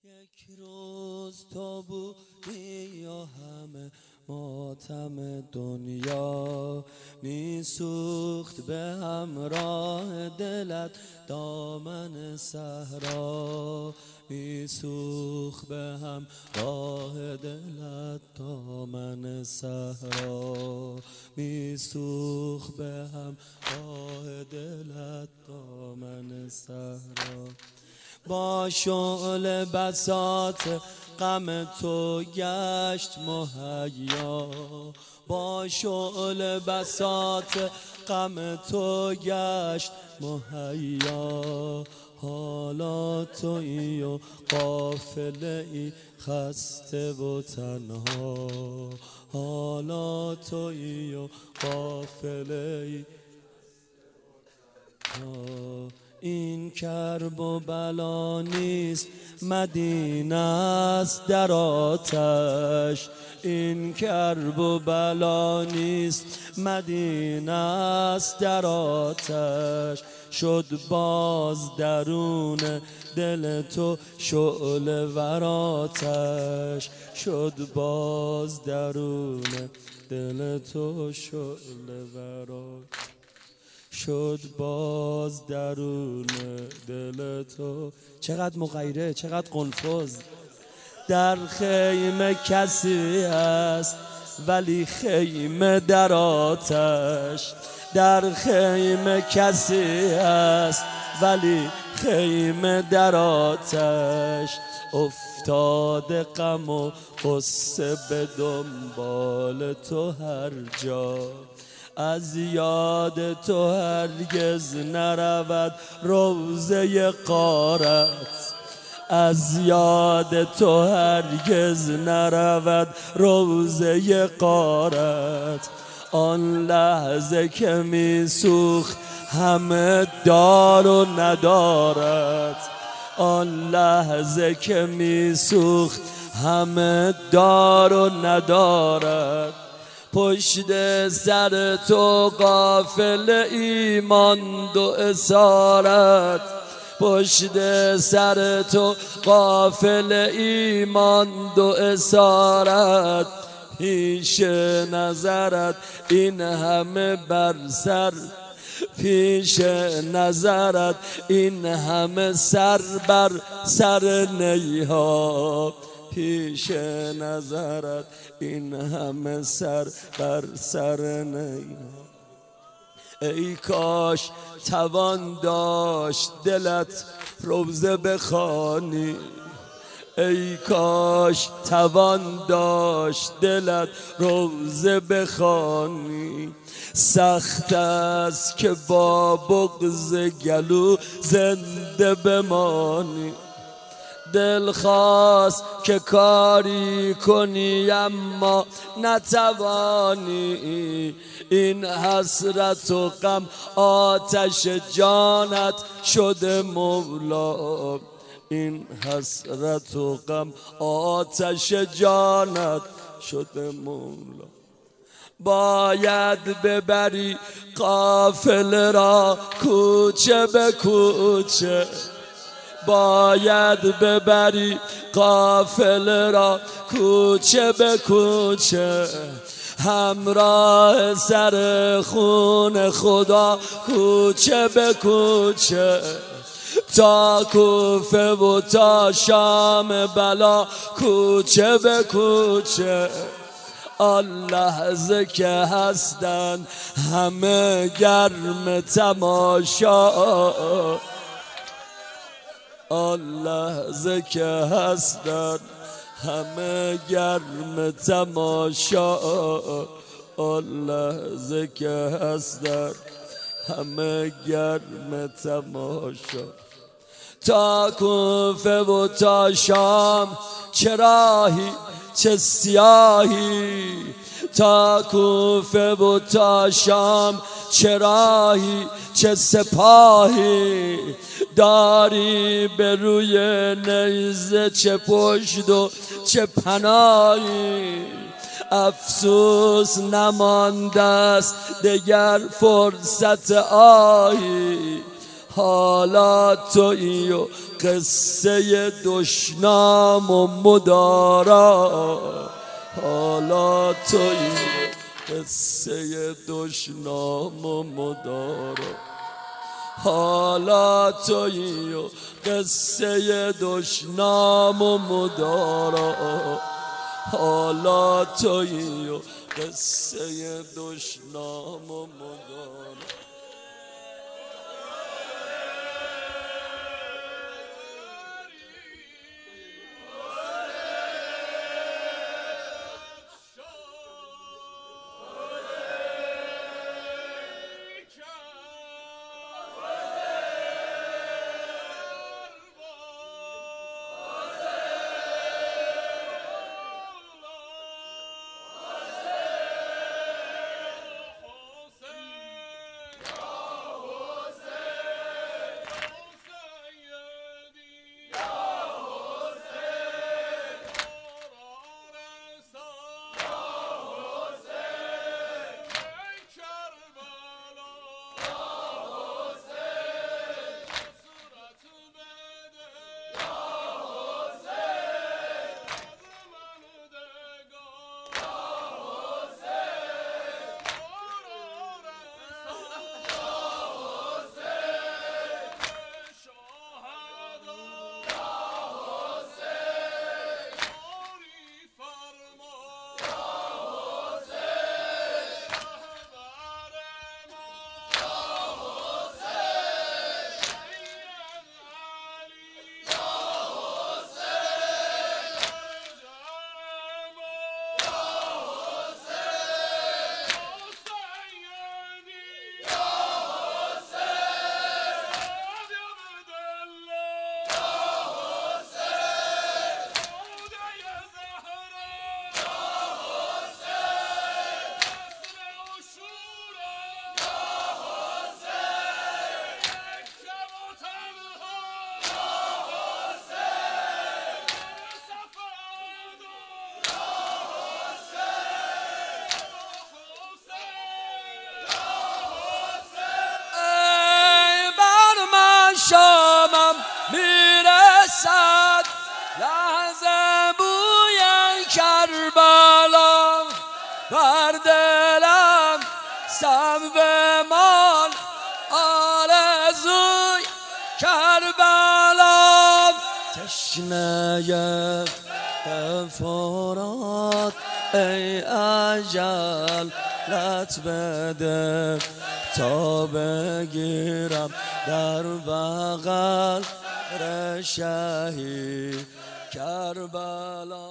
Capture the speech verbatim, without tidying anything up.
یک روز تو بودی یا همه ماتم دنیا میسوخت به همراه دلت دامن صحرا، میسوخت به همراه دلت دامن صحرا، میسوخت به همراه دلت دامن صحرا. با شعله بساط غم تو گشت مهیا، با شعله بساط غم تو گشت مهیا. حالا تویی و قافله ای خسته و تنها، حالا تویی و قافله ای. این کرب و بلا نیست مدینه است در آتش، این کرب و بلا نیست مدینه است در آتش. شد باز درون دل تو شعله ور آتش، شد باز درون دل تو شعله ور آتش، شد باز درون دل تو. چقدر مغیره، چقدر قنفذ. در خیمه کسی هست ولی خیمه در آتش، در خیمه کسی هست ولی خیمه در آتش. افتاده غم و غصه به دنبال تو هر جا، از یاد تو هرگز نرود روضه غارت، از یاد تو هرگز نرود روضه غارت. آن لحظه که میسوخت همه دار و ندارد، آن لحظه که میسوخت همه دار و ندارد. پشت سر تو قافله ای ماند و اسارت، پشت سر تو قافله ای ماند و اسارت. پیش نظرت این همه بر سر، پیش نظرت این همه سر بر سر نیها، پیش نظرت این همه سر بر سر نیها. ای کاش توان داشت دلت روضه بخوانی، ای کاش توان داشت دلت روضه بخوانی. سخت است که با بغض گلو زنده بمانی، دل خواست که کاری کنی اما نتوانی. این حسرت و غم آتش جانت شده مولا، این حسرت و غم آتش جانت شده مولا. باید ببری قافله را کوچه به کوچه، باید ببری قافله را کوچه به کوچه. همراه سر خون خدا کوچه به کوچه، تا کوفه و تا شام بلا کوچه به کوچه. آن لحظه که هستند همه گرم تماشا، آن لحظه که هستند همه گرم تماشا، آن لحظه که هستند همه گرم تماشا. تا کوفه و تا شام چه راهی چه سیاهی، تا کوفه و تا شام چه راهی چه سپاهی. داری به روی نیزه چه پشت و چه پناهی. افسوس نمانده است دگر فرصت آهی، حالا تویی و قصه دشنام و مدارا، حالا تویی و قصه دشنام و مدارا، حالا تویی و قصه دشنام و مدارا، حالا تویی و قصه دشنام و مدارا. شامم میرسد لحظه بوی کربلا، بر دلم سبب مان آرزوی کربلا، تشنه فرات ای اجل لط بده تا بگیرم در بغل شهید کربلا.